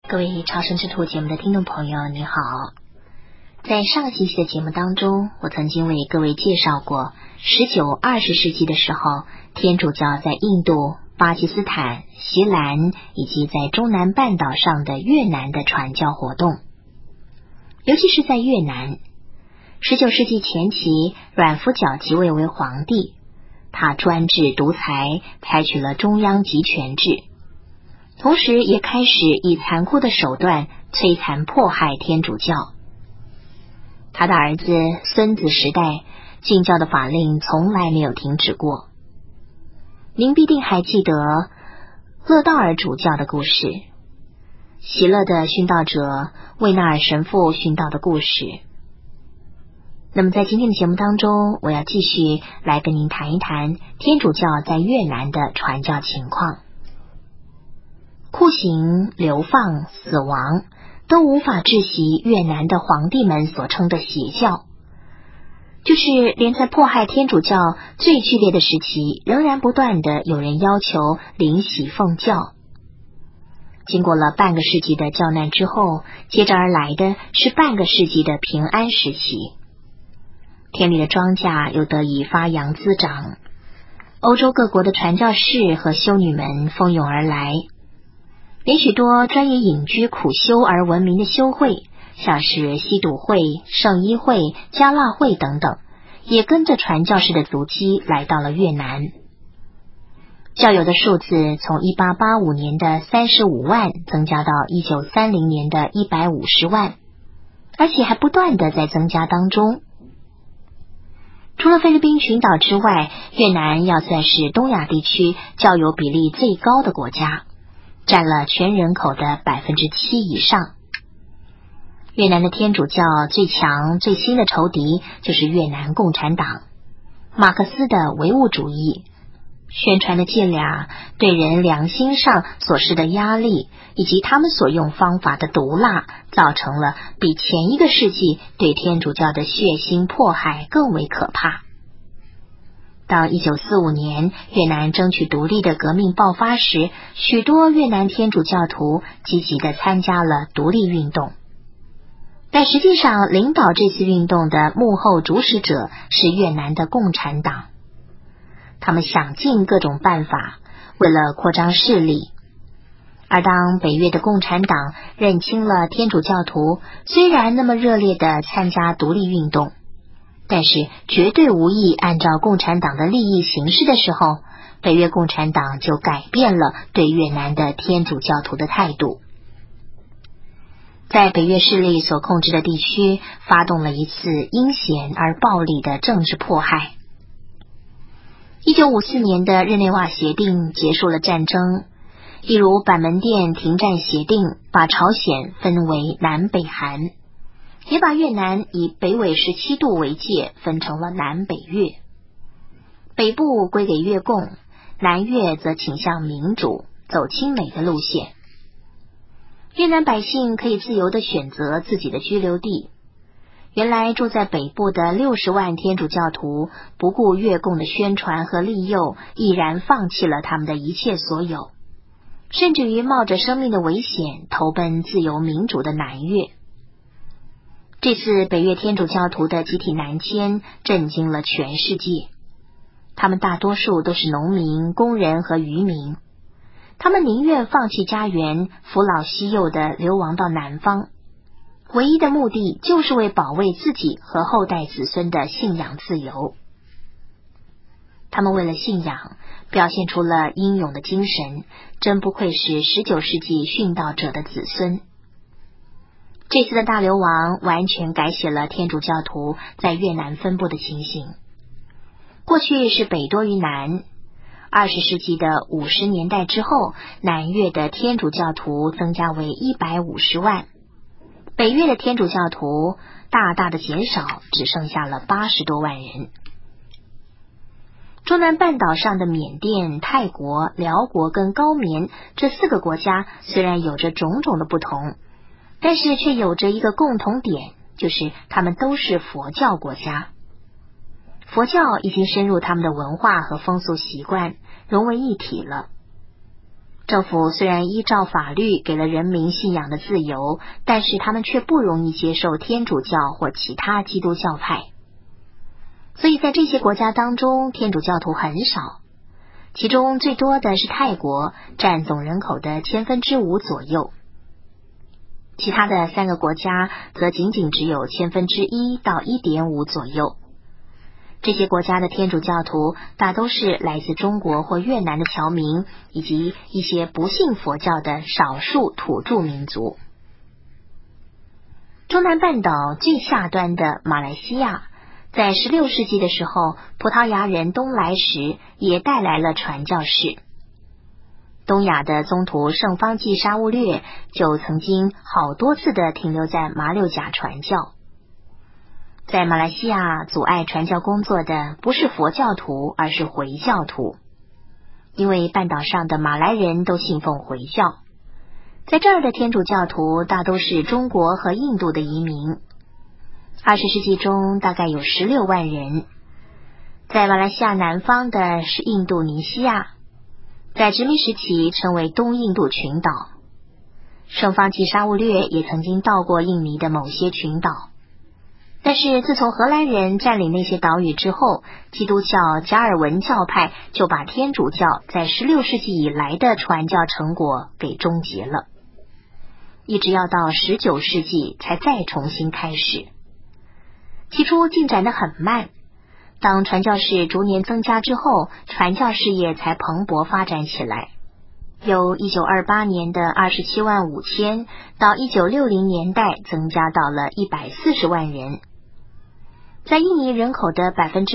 各位朝圣之途节目的听众朋友，你好。在上个星期的节目当中，我曾经为各位介绍过19、20世纪的时候，天主教在印度、巴基斯坦、锡兰以及在中南半岛上的越南的传教活动。尤其是在越南，19世纪前期，阮夫角即位为皇帝，他专制独裁，采取了中央集权制，同时也开始以残酷的手段摧残迫害天主教。他的儿子、孙子时代，禁教的法令从来没有停止过。您必定还记得勒道尔主教的故事，喜乐的殉道者魏纳尔神父殉道的故事。那么在今天的节目当中，我要继续来跟您谈一谈天主教在越南的传教情况。酷刑、流放、死亡都无法窒息越南的皇帝们所称的邪教，就是连在迫害天主教最剧烈的时期，仍然不断的有人要求临洗奉教。经过了半个世纪的教难之后，接着而来的是半个世纪的平安时期，田里的庄稼又得以发扬滋长，欧洲各国的传教士和修女们蜂拥而来，连许多专以隐居苦修而闻名的修会，像是西笃会、圣衣会、加腊会等等，也跟着传教士的足迹来到了越南。教友的数字从1885年的35万增加到1930年的150万，而且还不断的在增加当中。除了菲律宾群岛之外，越南要算是东亚地区教友比例最高的国家，占了全人口的7%以上。越南的天主教最强最新的仇敌就是越南共产党，马克思的唯物主义宣传的伎俩，对人良心上所施的压力，以及他们所用方法的毒辣，造成了比前一个世纪对天主教的血腥迫害更为可怕。到1945年，越南争取独立的革命爆发时，许多越南天主教徒积极地参加了独立运动。但实际上，领导这次运动的幕后主使者是越南的共产党。他们想尽各种办法，为了扩张势力。而当北越的共产党认清了天主教徒虽然那么热烈地参加独立运动，但是绝对无意按照共产党的利益行事的时候，北越共产党就改变了对越南的天主教徒的态度。在北越势力所控制的地区，发动了一次阴险而暴力的政治迫害。1954年的日内瓦协定结束了战争，例如板门店停战协定把朝鲜分为南北韩，也把越南以北纬17度为界，分成了南北越。北部归给越共，南越则倾向民主，走亲美的路线。越南百姓可以自由地选择自己的居留地。原来住在北部的60万天主教徒，不顾越共的宣传和利诱，毅然放弃了他们的一切所有，甚至于冒着生命的危险投奔自由民主的南越。这次北越天主教徒的集体南迁震惊了全世界。他们大多数都是农民、工人和渔民，他们宁愿放弃家园，扶老携幼地流亡到南方，唯一的目的就是为保卫自己和后代子孙的信仰自由。他们为了信仰表现出了英勇的精神，真不愧是19世纪殉道者的子孙。这次的大流亡完全改写了天主教徒在越南分布的情形。过去是北多于南，20世纪的50年代之后，南越的天主教徒增加为150万，北越的天主教徒大大的减少，只剩下了80多万人。中南半岛上的缅甸、泰国、辽国跟高棉这4个国家虽然有着种种的不同，但是却有着一个共同点，就是他们都是佛教国家。佛教已经深入他们的文化和风俗习惯，融为一体了。 政府虽然依照法律给了人民信仰的自由，但是他们却不容易接受天主教或其他基督教派。所以在这些国家当中，天主教徒很少，其中最多的是泰国，占总人口的5%左右。其他的3个国家则仅仅只有1%到1.5%左右。这些国家的天主教徒大都是来自中国或越南的侨民，以及一些不信佛教的少数土著民族。中南半岛最下端的马来西亚，在16世纪的时候，葡萄牙人东来时也带来了传教士。东亚的宗徒圣方济沙勿略就曾经好多次的停留在马六甲传教。在马来西亚阻碍传教工作的不是佛教徒，而是回教徒，因为半岛上的马来人都信奉回教。在这儿的天主教徒大都是中国和印度的移民。20世纪中大概有16万人。在马来西亚南方的是印度尼西亚，在殖民时期称为东印度群岛。圣方济沙勿略也曾经到过印尼的某些群岛。但是自从荷兰人占领那些岛屿之后，基督教加尔文教派就把天主教在16世纪以来的传教成果给终结了，一直要到19世纪才再重新开始。起初进展得很慢，当传教士逐年增加之后，传教事业才蓬勃发展起来。由1928年的27万5千到1960年代增加到了140万人。在印尼人口的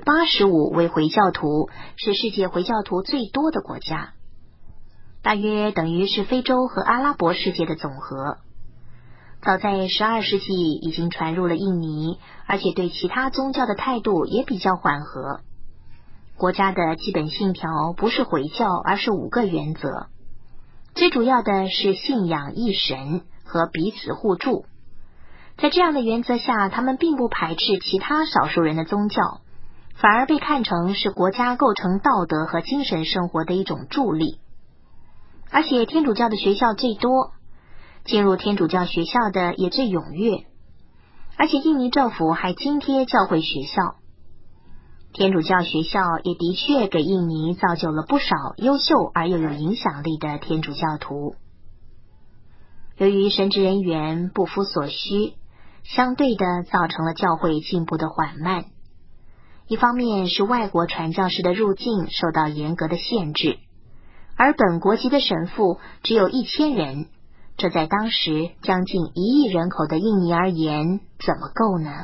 85% 为回教徒，是世界回教徒最多的国家，大约等于是非洲和阿拉伯世界的总和。早在12世纪已经传入了印尼，而且对其他宗教的态度也比较缓和。国家的基本信条不是回教，而是5个原则，最主要的是信仰一神和彼此互助。在这样的原则下，他们并不排斥其他少数人的宗教，反而被看成是国家构成道德和精神生活的一种助力。而且天主教的学校最多，进入天主教学校的也最踊跃，而且印尼政府还津贴教会学校。天主教学校也的确给印尼造就了不少优秀而又有影响力的天主教徒。由于神职人员不敷所需，相对的造成了教会进步的缓慢。一方面是外国传教士的入境受到严格的限制，而本国籍的神父只有1000人，这在当时将近1亿人口的印尼而言，怎么够呢？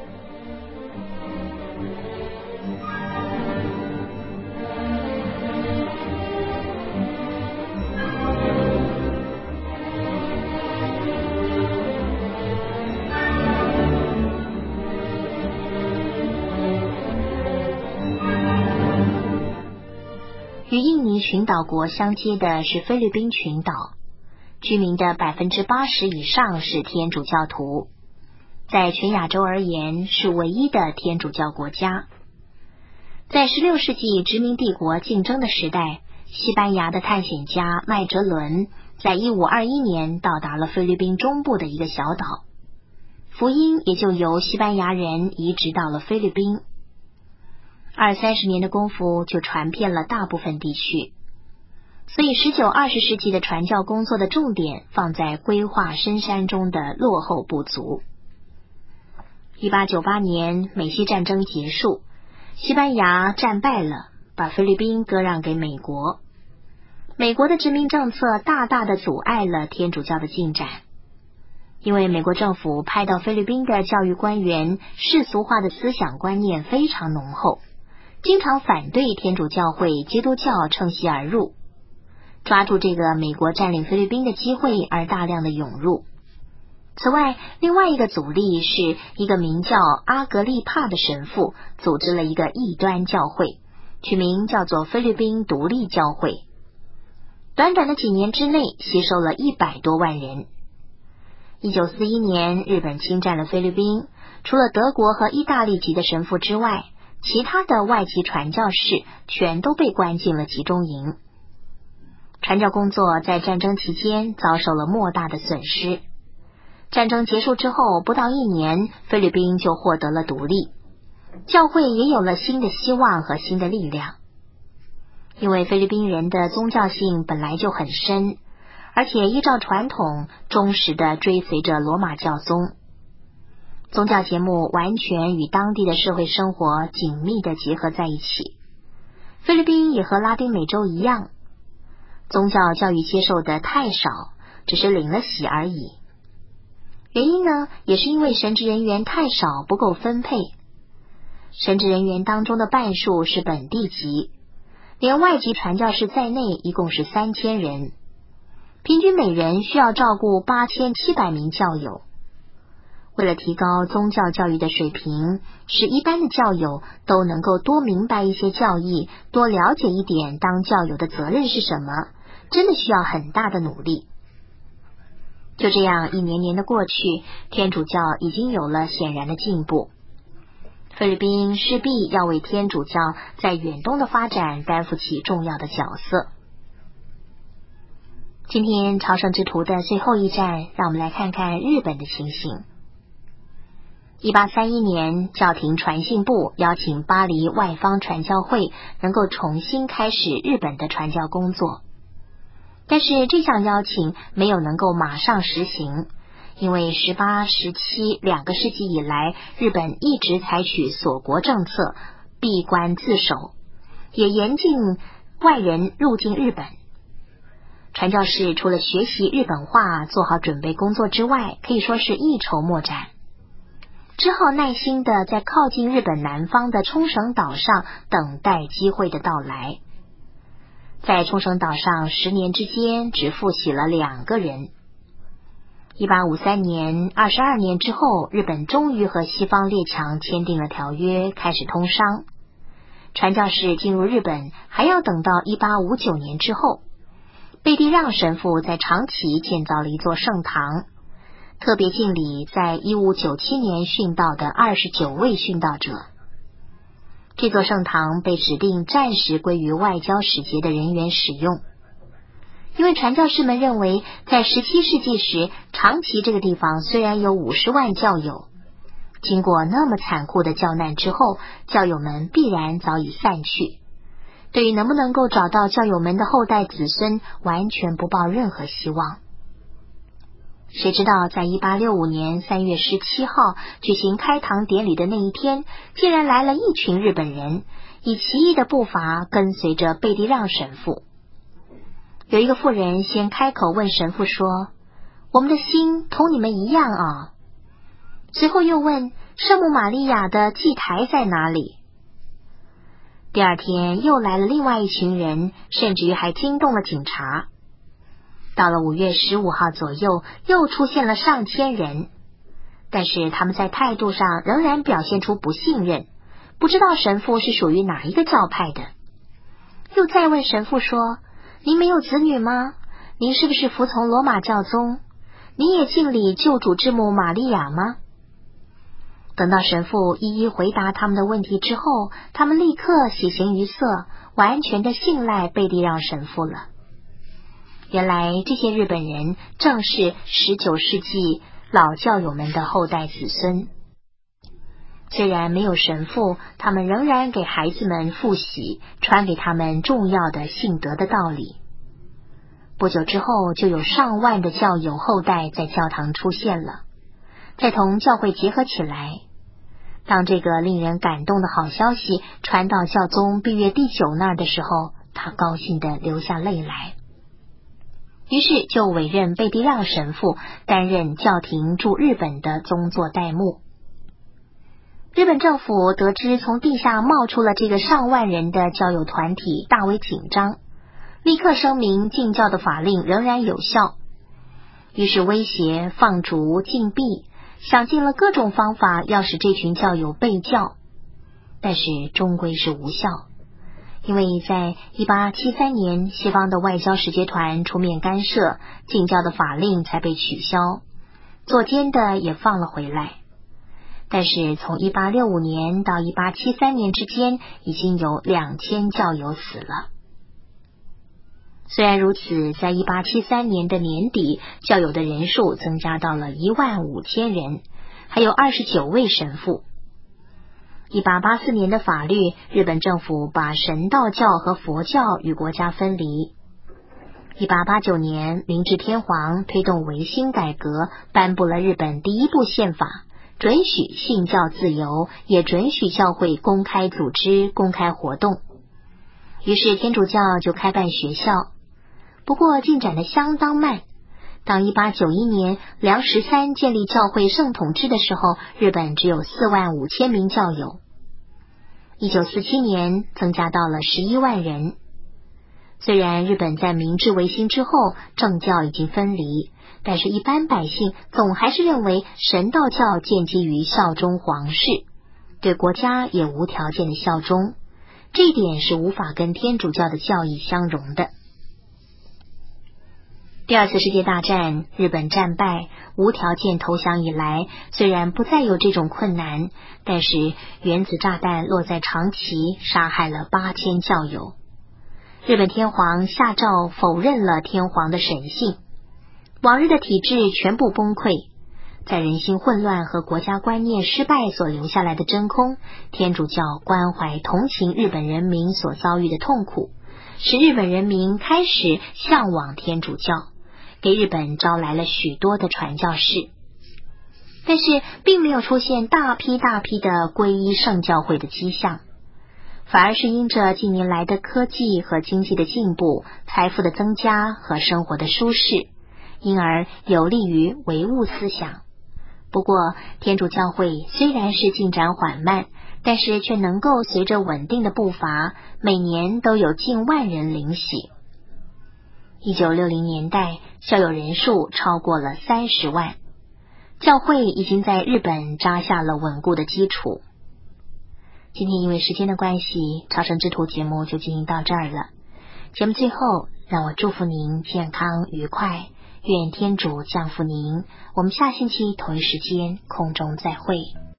与印尼群岛国相接的是菲律宾群岛，居民的 80% 以上是天主教徒，在全亚洲而言是唯一的天主教国家。在16世纪殖民帝国竞争的时代，西班牙的探险家麦哲伦在1521年到达了菲律宾中部的一个小岛，福音也就由西班牙人移植到了菲律宾。20-30年的功夫就传遍了大部分地区，所以19-20世纪的传教工作的重点放在规划深山中的落后部族。1898年美西战争结束，西班牙战败了，把菲律宾割让给美国。美国的殖民政策大大的阻碍了天主教的进展，因为美国政府派到菲律宾的教育官员世俗化的思想观念非常浓厚，经常反对天主教会基督教趁虚而入，抓住这个美国占领菲律宾的机会而大量的涌入。此外，另外一个阻力是一个名叫阿格利帕的神父组织了一个异端教会，取名叫做菲律宾独立教会，短短的几年之内吸收了100多万人。1941年日本侵占了菲律宾，除了德国和意大利籍的神父之外，其他的外籍传教士全都被关进了集中营。 传教工作在战争期间遭受了莫大的损失。战争结束之后不到1年，菲律宾就获得了独立，教会也有了新的希望和新的力量。因为菲律宾人的宗教性本来就很深，而且依照传统忠实地追随着罗马教宗，宗教节目完全与当地的社会生活紧密地结合在一起。菲律宾也和拉丁美洲一样，宗教教育接受的太少，只是领了洗而已。原因呢，也是因为神职人员太少，不够分配。神职人员当中的半数是本地籍，连外籍传教士在内一共是3000人，平均每人需要照顾8700名教友。为了提高宗教教育的水平，使一般的教友都能够多明白一些教义，多了解一点当教友的责任是什么，真的需要很大的努力。就这样一年年的过去，天主教已经有了显然的进步。菲律宾势必要为天主教在远东的发展担负起重要的角色。今天朝圣之途的最后一站，让我们来看看日本的情形。1831年，教廷传信部邀请巴黎外方传教会能够重新开始日本的传教工作。但是这项邀请没有能够马上实行，因为18、17两个世纪以来，日本一直采取锁国政策，闭关自守，也严禁外人入境日本。传教士除了学习日本话，做好准备工作之外，可以说是一筹莫展，只好耐心的在靠近日本南方的冲绳岛上等待机会的到来。在冲绳岛上10年之间，只复习了2个人。1853年，22年之后，日本终于和西方列强签订了条约，开始通商。传教士进入日本还要等到1859年之后。贝蒂让神父在长崎建造了一座圣堂，特别敬礼在1597年殉道的29位殉道者。这座圣堂被指定暂时归于外交使节的人员使用，因为传教士们认为，在17世纪时，长崎这个地方虽然有50万教友，经过那么残酷的教难之后，教友们必然早已散去，对于能不能够找到教友们的后代子孙，完全不抱任何希望。谁知道在1865年3月17号举行开堂典礼的那一天，竟然来了一群日本人，以奇异的步伐跟随着贝蒂让神父。有一个妇人先开口问神父说：“我们的心同你们一样啊。”随后又问：“圣母玛利亚的祭台在哪里？”第二天又来了另外一群人，甚至于还惊动了警察。到了5月15号左右，又出现了上千人，但是他们在态度上仍然表现出不信任，不知道神父是属于哪一个教派的。又再问神父说：“您没有子女吗？您是不是服从罗马教宗？您也敬礼救主之母玛利亚吗？”等到神父一一回答他们的问题之后，他们立刻喜形于色，完全的信赖贝蒂让神父了。原来这些日本人正是19世纪老教友们的后代子孙。虽然没有神父，他们仍然给孩子们复习，传给他们重要的信德的道理。不久之后，就有上万的教友后代在教堂出现了，再同教会结合起来。当这个令人感动的好消息传到教宗毕月第9那儿的时候，他高兴地流下泪来。于是就委任贝蒂让神父担任教廷驻日本的宗座代牧。日本政府得知从地下冒出了这个上万人的教友团体，大为紧张，立刻声明禁教的法令仍然有效，于是威胁、放逐、禁闭，想尽了各种方法要使这群教友被教，但是终归是无效。因为在1873年，西方的外交使节团出面干涉，禁教的法令才被取消，作奸的也放了回来。但是从1865年到1873年之间，已经有2000教友死了。 虽然如此，在1873年的年底，教友的人数增加到了15000人，还有29位神父。1884年的法律，日本政府把神道教和佛教与国家分离。1889年，明治天皇推动维新改革，颁布了日本第一部宪法，准许信教自由，也准许教会公开组织、公开活动。于是天主教就开办学校，不过进展得相当慢。当1891年梁实三建立教会圣统制的时候，日本只有45000名教友。1947年增加到了11万人。虽然日本在明治维新之后政教已经分离，但是一般百姓总还是认为神道教建基于效忠皇室，对国家也无条件的效忠，这一点是无法跟天主教的教义相容的。第二次世界大战，日本战败，无条件投降以来，虽然不再有这种困难，但是原子炸弹落在长崎，杀害了8000教友。日本天皇下诏否认了天皇的神性，往日的体制全部崩溃。在人心混乱和国家观念失败所留下来的真空，天主教关怀同情日本人民所遭遇的痛苦，使日本人民开始向往天主教，给日本招来了许多的传教士。但是并没有出现大批的皈依圣教会的迹象，反而是因着近年来的科技和经济的进步，财富的增加和生活的舒适，因而有利于唯物思想。不过天主教会虽然是进展缓慢，但是却能够随着稳定的步伐，每年都有近万人领洗。1960年代，教友人数超过了30万，教会已经在日本扎下了稳固的基础。今天因为时间的关系，朝圣之途节目就进行到这儿了。节目最后，让我祝福您健康愉快，愿天主降福您。我们下星期同一时间空中再会。